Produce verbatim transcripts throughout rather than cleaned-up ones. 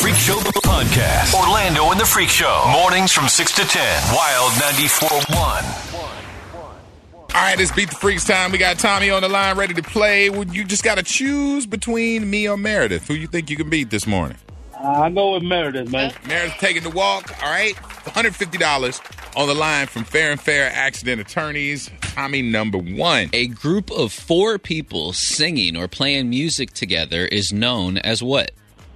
Freak Show Podcast. Orlando and the Freak Show. Mornings from six to ten. Wild ninety-four point one. All right, it's Beat the Freaks time. We got Tommy on the line ready to play. You just got to choose between me or Meredith. Who you think you can beat this morning? I go with Meredith, man. Meredith taking the walk. All right, one hundred fifty dollars on the line from Fair and Fair Accident Attorneys. Tommy, number one. A group of four people singing or playing music together is known as what?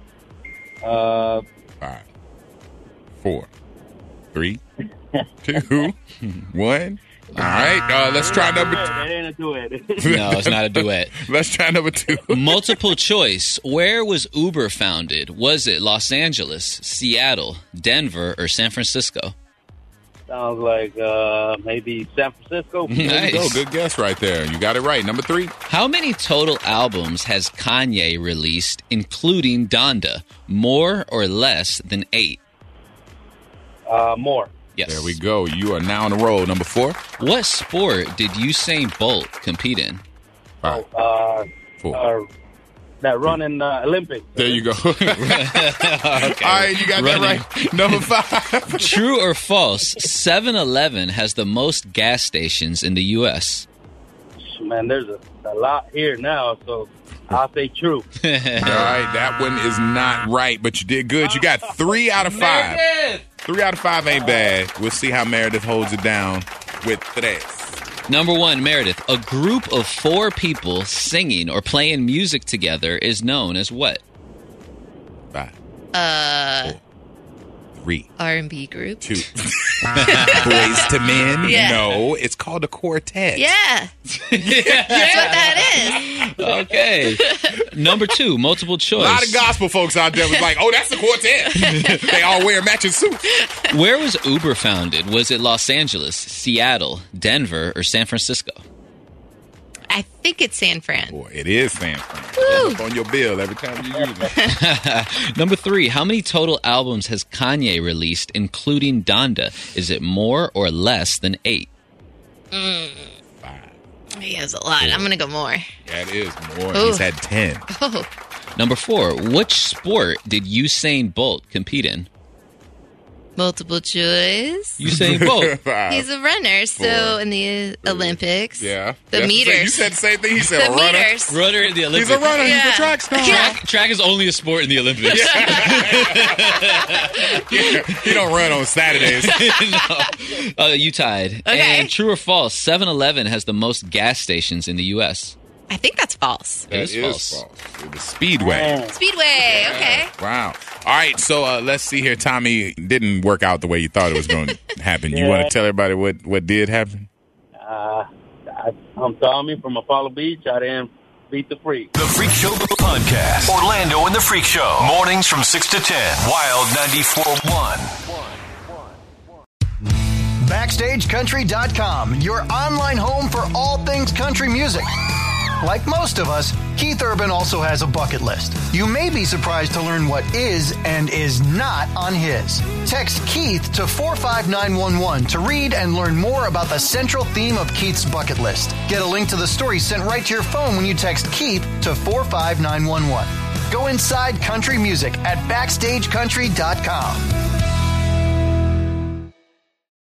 Uh, Five, four, three, two, one. All right, uh, let's try number two. It ain't a duet. No, it's not a duet. Let's try number two. Multiple choice. Where was Uber founded? Was it Los Angeles, Seattle, Denver, or San Francisco? Sounds like uh, maybe San Francisco. Nice. There you go. Good guess right there. You got it right. Number three. How many total albums has Kanye released, including Donda? More or less than eight? Uh, more. Yes. There we go. You are now on the roll. Number four. What sport did Usain Bolt compete in? Five, Uh, four. uh, that run in uh, Olympics. There you go. Okay. All right, you got Running. that right. Number five. True or false? seven eleven has the most gas stations in the U S Man, there's a, a lot here now, so I'll say true. All right, that one is not right, but you did good. You got three out of five. Three out of five ain't bad. We'll see how Meredith holds it down with tres. Number one, Meredith. A group of four people singing or playing music together is known as what? Five, Uh, four, three, R and B group. two. Boys to Men? Yeah. No, it's called a quartet. Yeah. That's what that is. Okay. Number two, multiple A choice. lot of gospel folks out there was like, oh, that's the quartet. They all wear matching suits. Where was Uber founded? Was it Los Angeles, Seattle, Denver, or San Francisco? I think it's San Fran. Boy, it is San Fran. It's up on your bill every time you use it. Number three, how many total albums has Kanye released, including Donda? Is it more or less than eight? Mm. Five. He has a lot. I'm going to go more. That is more. Ooh. He's had ten. Oh, Number four, which sport did Usain Bolt compete in? multiple choice. Usain Bolt. Five. He's a runner, so four, in the Olympics. Yeah. The That's meters. You said the same thing. He said the a runner. meters. Runner in the Olympics. He's a runner. He's Yeah. a track star. Yeah. Track is only a sport in the Olympics. He don't run on Saturdays. no. Uh, you tied. Okay. And true or false, seven eleven has the most gas stations in the U S I think that's false. It is That false. It was Speedway. Man. Speedway. Okay. Wow. All right. So uh, let's see here. Tommy didn't work out the way you thought it was going to happen. You Yeah. want to tell everybody what, what did happen? Uh, I, I'm Tommy from Apollo Beach. I didn't beat the freak. The Freak Show Podcast. Orlando and the Freak Show. Mornings from six to ten. Wild ninety-four point one. Backstage Country dot com, your online home for all things country music. Like most of us, Keith Urban also has a bucket list. You may be surprised to learn what is and is not on his. Text Keith to four five nine one one to read and learn more about the central theme of Keith's bucket list. Get a link to the story sent right to your phone when you text Keith to four five nine one one. Go inside country music at Backstage Country dot com.